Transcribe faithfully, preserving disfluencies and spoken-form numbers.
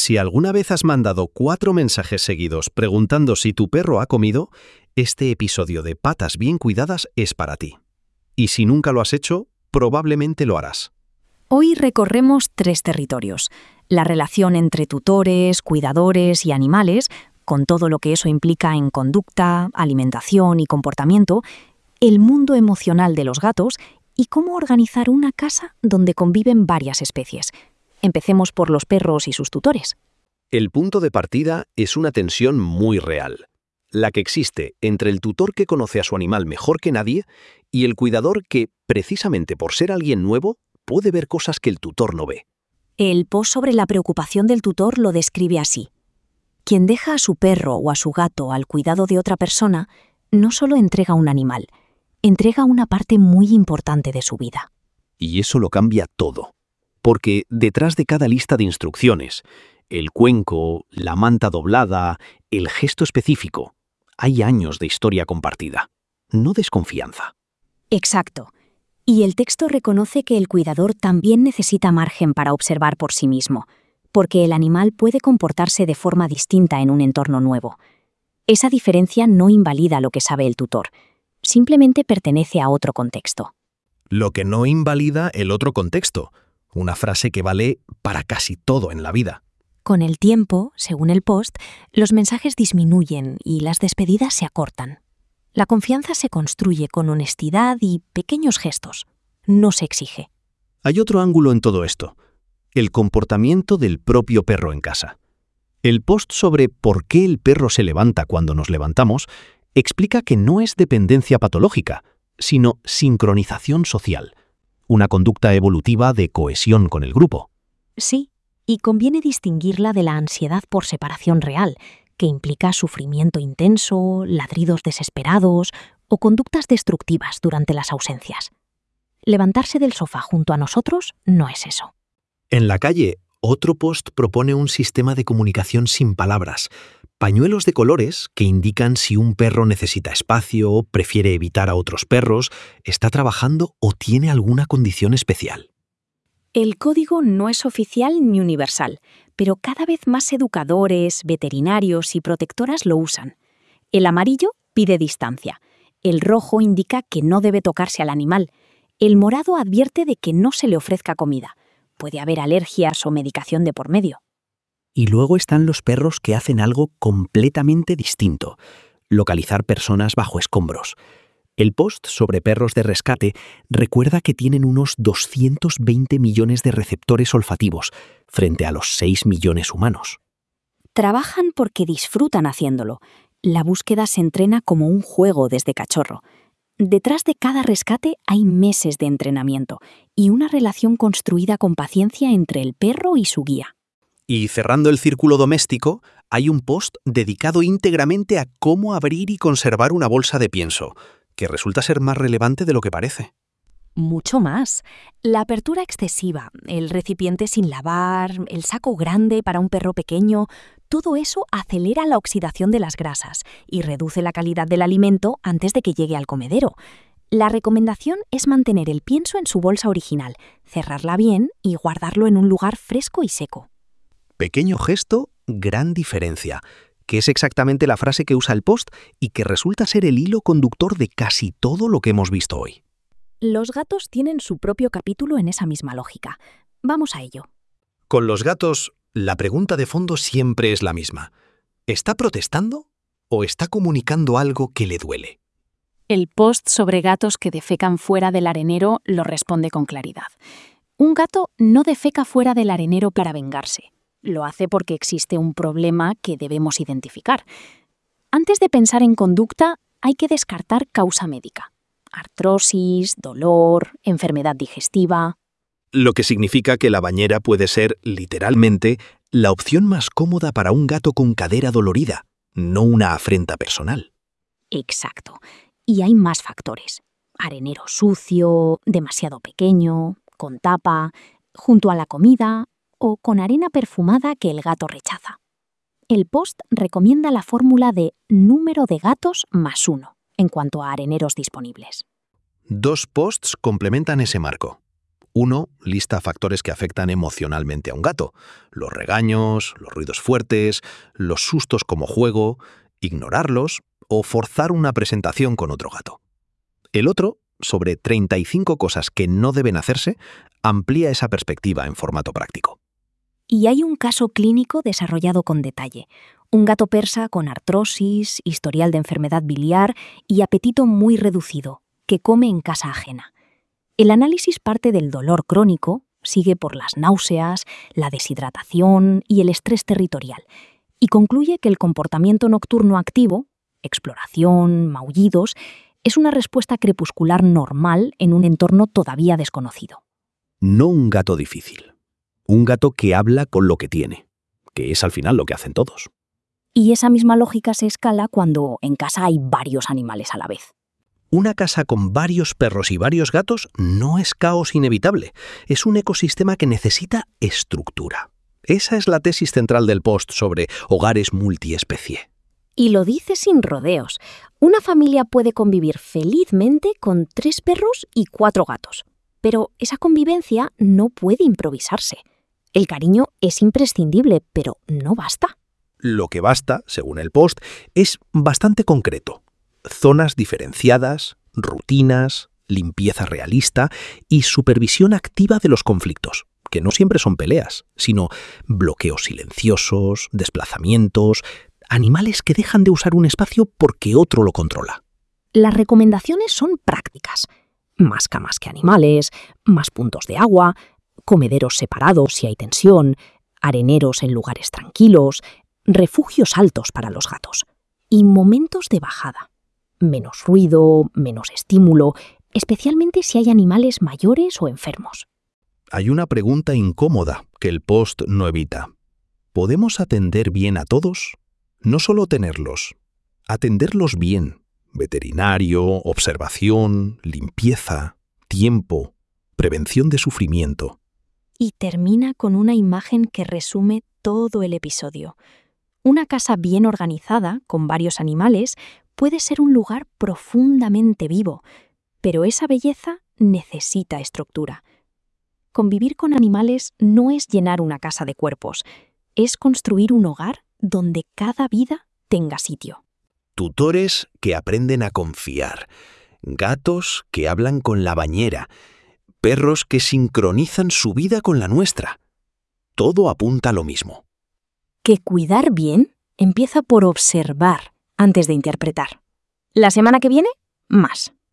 Si alguna vez has mandado cuatro mensajes seguidos preguntando si tu perro ha comido, este episodio de Patas Bien Cuidadas es para ti. Y si nunca lo has hecho, probablemente lo harás. Hoy recorremos tres territorios: la relación entre tutores, cuidadores y animales, con todo lo que eso implica en conducta, alimentación y comportamiento, el mundo emocional de los gatos y cómo organizar una casa donde conviven varias especies. Empecemos por los perros y sus tutores. El punto de partida es una tensión muy real, la que existe entre el tutor que conoce a su animal mejor que nadie y el cuidador que, precisamente por ser alguien nuevo, puede ver cosas que el tutor no ve. El post sobre la preocupación del tutor lo describe así: quien deja a su perro o a su gato al cuidado de otra persona no solo entrega un animal, entrega una parte muy importante de su vida. Y eso lo cambia todo, porque detrás de cada lista de instrucciones, el cuenco, la manta doblada, el gesto específico, hay años de historia compartida, no desconfianza. Exacto. Y el texto reconoce que el cuidador también necesita margen para observar por sí mismo, porque el animal puede comportarse de forma distinta en un entorno nuevo. Esa diferencia no invalida lo que sabe el tutor, simplemente pertenece a otro contexto. Lo que no invalida el otro contexto, una frase que vale para casi todo en la vida. Con el tiempo, según el post, los mensajes disminuyen y las despedidas se acortan. La confianza se construye con honestidad y pequeños gestos. No se exige. Hay otro ángulo en todo esto: el comportamiento del propio perro en casa. El post sobre por qué el perro se levanta cuando nos levantamos explica que no es dependencia patológica, sino sincronización social, una conducta evolutiva de cohesión con el grupo. Sí, y conviene distinguirla de la ansiedad por separación real, que implica sufrimiento intenso, ladridos desesperados o conductas destructivas durante las ausencias. Levantarse del sofá junto a nosotros no es eso. En la calle, otro post propone un sistema de comunicación sin palabras, pañuelos de colores que indican si un perro necesita espacio, prefiere evitar a otros perros, está trabajando o tiene alguna condición especial. El código no es oficial ni universal, pero cada vez más educadores, veterinarios y protectoras lo usan. El amarillo pide distancia, el rojo indica que no debe tocarse al animal, el morado advierte de que no se le ofrezca comida. Puede haber alergias o medicación de por medio. Y luego están los perros que hacen algo completamente distinto: localizar personas bajo escombros. El post sobre perros de rescate recuerda que tienen unos doscientos veinte millones de receptores olfativos, frente a los seis millones humanos. Trabajan porque disfrutan haciéndolo. La búsqueda se entrena como un juego desde cachorro. Detrás de cada rescate hay meses de entrenamiento y una relación construida con paciencia entre el perro y su guía. Y cerrando el círculo doméstico, hay un post dedicado íntegramente a cómo abrir y conservar una bolsa de pienso, que resulta ser más relevante de lo que parece. Mucho más. La apertura excesiva, el recipiente sin lavar, el saco grande para un perro pequeño, todo eso acelera la oxidación de las grasas y reduce la calidad del alimento antes de que llegue al comedero. La recomendación es mantener el pienso en su bolsa original, cerrarla bien y guardarlo en un lugar fresco y seco. Pequeño gesto, gran diferencia, que es exactamente la frase que usa el post y que resulta ser el hilo conductor de casi todo lo que hemos visto hoy. Los gatos tienen su propio capítulo en esa misma lógica. Vamos a ello. Con los gatos, la pregunta de fondo siempre es la misma: ¿está protestando o está comunicando algo que le duele? El post sobre gatos que defecan fuera del arenero lo responde con claridad. Un gato no defeca fuera del arenero para vengarse. Lo hace porque existe un problema que debemos identificar. Antes de pensar en conducta, hay que descartar causa médica: artrosis, dolor, enfermedad digestiva. Lo que significa que la bañera puede ser, literalmente, la opción más cómoda para un gato con cadera dolorida, no una afrenta personal. Exacto. Y hay más factores: arenero sucio, demasiado pequeño, con tapa, junto a la comida o con arena perfumada que el gato rechaza. El post recomienda la fórmula de número de gatos más uno en cuanto a areneros disponibles. Dos posts complementan ese marco. Uno lista factores que afectan emocionalmente a un gato: los regaños, los ruidos fuertes, los sustos como juego, ignorarlos o forzar una presentación con otro gato. El otro, sobre treinta y cinco cosas que no deben hacerse, amplía esa perspectiva en formato práctico. Y hay un caso clínico desarrollado con detalle. Un gato persa con artrosis, historial de enfermedad biliar y apetito muy reducido, que come en casa ajena. El análisis parte del dolor crónico, sigue por las náuseas, la deshidratación y el estrés territorial, y concluye que el comportamiento nocturno activo, exploración, maullidos, es una respuesta crepuscular normal en un entorno todavía desconocido. No un gato difícil. Un gato que habla con lo que tiene, que es al final lo que hacen todos. Y esa misma lógica se escala cuando en casa hay varios animales a la vez. Una casa con varios perros y varios gatos no es caos inevitable, es un ecosistema que necesita estructura. Esa es la tesis central del post sobre hogares multiespecie. Y lo dice sin rodeos. Una familia puede convivir felizmente con tres perros y cuatro gatos. Pero esa convivencia no puede improvisarse. El cariño es imprescindible, pero no basta. Lo que basta, según el post, es bastante concreto. Zonas diferenciadas, rutinas, limpieza realista y supervisión activa de los conflictos, que no siempre son peleas, sino bloqueos silenciosos, desplazamientos, animales que dejan de usar un espacio porque otro lo controla. Las recomendaciones son prácticas. Más camas que animales, más puntos de agua, comederos separados si hay tensión, areneros en lugares tranquilos, refugios altos para los gatos y momentos de bajada. Menos ruido, menos estímulo, especialmente si hay animales mayores o enfermos. Hay una pregunta incómoda que el post no evita. ¿Podemos atender bien a todos? No solo tenerlos, atenderlos bien. Veterinario, observación, limpieza, tiempo, prevención de sufrimiento. Y termina con una imagen que resume todo el episodio. Una casa bien organizada, con varios animales, puede ser un lugar profundamente vivo, pero esa belleza necesita estructura. Convivir con animales no es llenar una casa de cuerpos, es construir un hogar donde cada vida tenga sitio. Tutores que aprenden a confiar, gatos que hablan con la bañera, perros que sincronizan su vida con la nuestra. Todo apunta a lo mismo. Que cuidar bien empieza por observar antes de interpretar. La semana que viene, más.